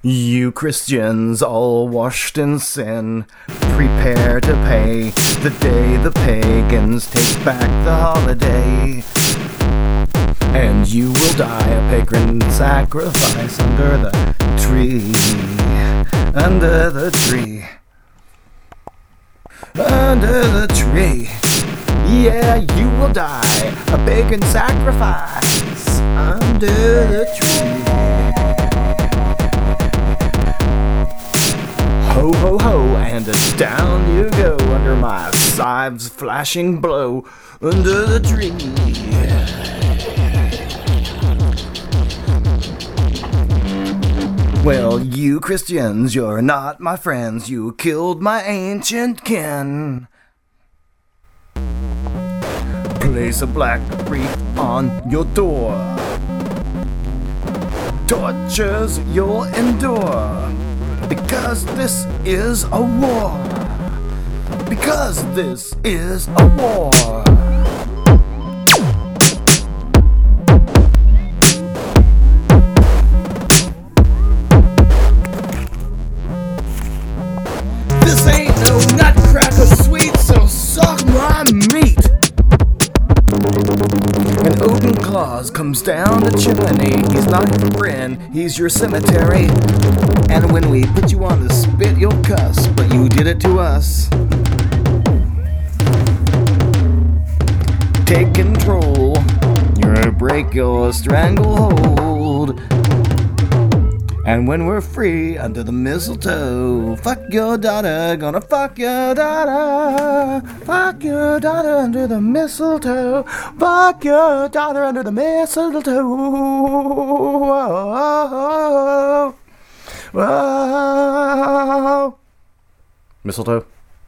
You Christians all washed in sin, prepare to pay the day the pagans take back the holiday. And you will die a pagan sacrifice under the tree, under the tree, under the tree. Yeah, you will die a pagan sacrifice under the tree. Ho, ho, ho, and down you go under my scythe's flashing blow under the tree. Well, you Christians, you're not my friends. You killed my ancient kin. Place a black wreath on your door. Tortures you'll endure. Because this is a war. Because this is a war. This ain't no nutcracker sweet, so suck my meat. And Odin Claus comes down the chimney. He's not your friend, he's your cemetery. And when we put you on the spit, you'll cuss, but you did it to us. Take control, you're gonna break your stranglehold. And when we're free under the mistletoe, fuck your daughter, gonna fuck your daughter. Fuck your daughter under the mistletoe. Fuck your daughter under the mistletoe. Whoa. Mistletoe.